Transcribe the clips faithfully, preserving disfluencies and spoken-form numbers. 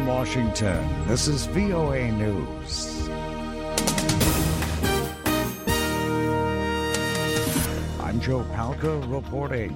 From Washington, this is V O A News. I'm Joe Palca reporting.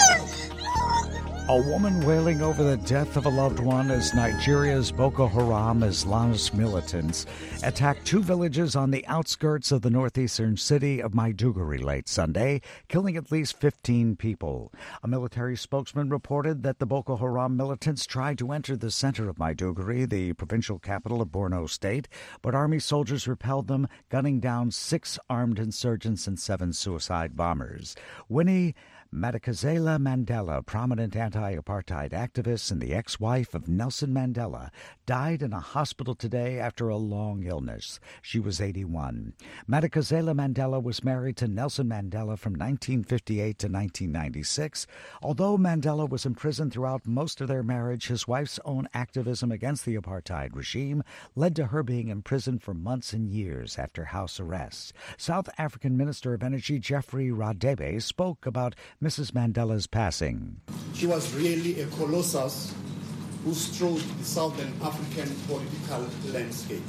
A woman wailing over the death of a loved one as Nigeria's Boko Haram Islamist militants attacked two villages on the outskirts of the northeastern city of Maiduguri late Sunday, killing at least fifteen people. A military spokesman reported that the Boko Haram militants tried to enter the center of Maiduguri, the provincial capital of Borno State, but army soldiers repelled them, gunning down six armed insurgents and seven suicide bombers. Winnie Madikizela Mandela, prominent anti-apartheid activist and the ex-wife of Nelson Mandela, died in a hospital today after a long illness. She was eighty-one. Madikizela Mandela was married to Nelson Mandela from nineteen fifty-eight to nineteen ninety-six. Although Mandela was imprisoned throughout most of their marriage, his wife's own activism against the apartheid regime led to her being imprisoned for months and years after house arrest. South African Minister of Energy Jeffrey Radebe spoke about Missus Mandela's passing. She was really a colossus who strode the Southern African political landscape.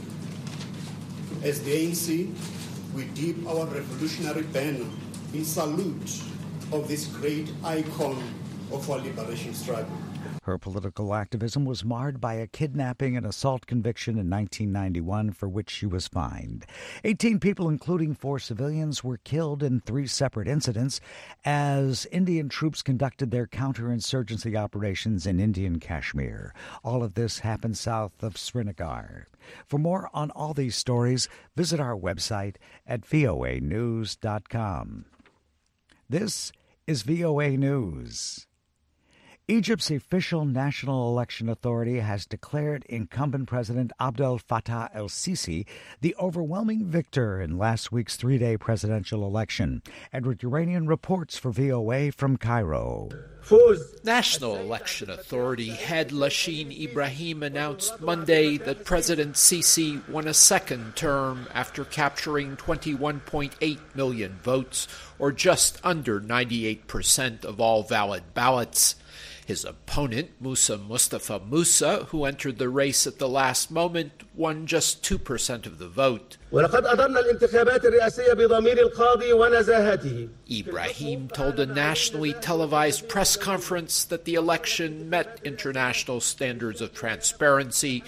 As the A N C, we dip our revolutionary banner in salute of this great icon of our liberation struggle. Her political activism was marred by a kidnapping and assault conviction in nineteen ninety-one for which she was fined. eighteen people, including four civilians, were killed in three separate incidents as Indian troops conducted their counterinsurgency operations in Indian Kashmir. All of this happened south of Srinagar. For more on all these stories, visit our website at V O A news dot com. This is V O A News. Egypt's official National Election Authority has declared incumbent President Abdel Fattah el-Sisi the overwhelming victor in last week's three-day presidential election. Edward Uranian reports for V O A from Cairo. National Election Authority head Lashin Ibrahim announced Monday that President Sisi won a second term after capturing twenty-one point eight million votes, or just under ninety-eight percent of all valid ballots. His opponent, Musa Mustafa Musa, who entered the race at the last moment, won just two percent of the vote. Ibrahim told a nationally televised press conference that the election met international standards of transparency.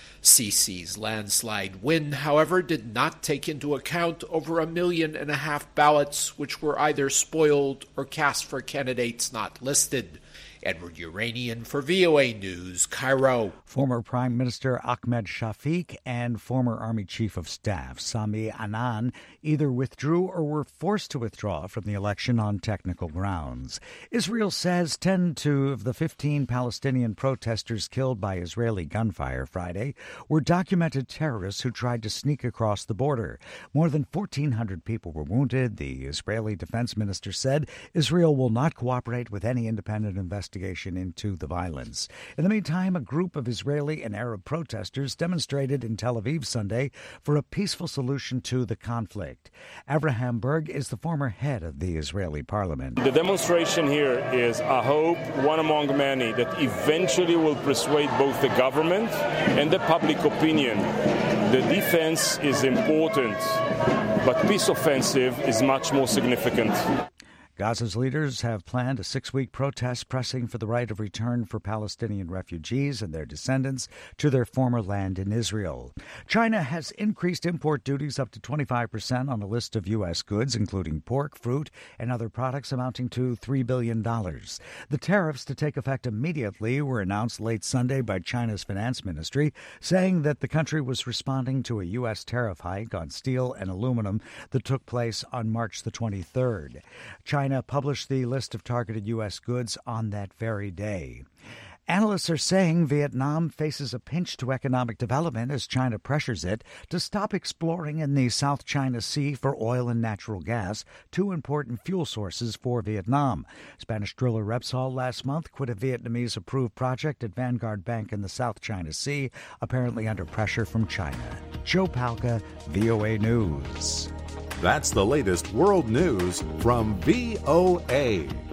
Sisi's landslide win, however, did not take into account over a million and a half ballots which were either spoiled or cast for candidates not listed. Edward Uranian for V O A News, Cairo. Former Prime Minister Ahmed Shafiq and former Army Chief of Staff Sami Anan either withdrew or were forced to withdraw from the election on technical grounds. Israel says ten of the fifteen Palestinian protesters killed by Israeli gunfire Friday were documented terrorists who tried to sneak across the border. More than fourteen hundred people were wounded. The Israeli defense minister said Israel will not cooperate with any independent investigation into the violence. In the meantime, a group of Israeli and Arab protesters demonstrated in Tel Aviv Sunday for a peaceful solution to the conflict. Avraham Berg is the former head of the Israeli parliament. The demonstration here is a hope, one among many, that eventually will persuade both the government and the public opinion. The defense is important, but peace offensive is much more significant. Gaza's leaders have planned a six-week protest pressing for the right of return for Palestinian refugees and their descendants to their former land in Israel. China has increased import duties up to twenty-five percent on a list of U S goods, including pork, fruit, and other products amounting to three billion dollars. The tariffs, to take effect immediately, were announced late Sunday by China's finance ministry, saying that the country was responding to a U S tariff hike on steel and aluminum that took place on March the twenty-third. China China published the list of targeted U S goods on that very day. Analysts are saying Vietnam faces a pinch to economic development as China pressures it to stop exploring in the South China Sea for oil and natural gas, two important fuel sources for Vietnam. Spanish driller Repsol last month quit a Vietnamese-approved project at Vanguard Bank in the South China Sea, apparently under pressure from China. Joe Palca, V O A News. That's the latest world news from V O A.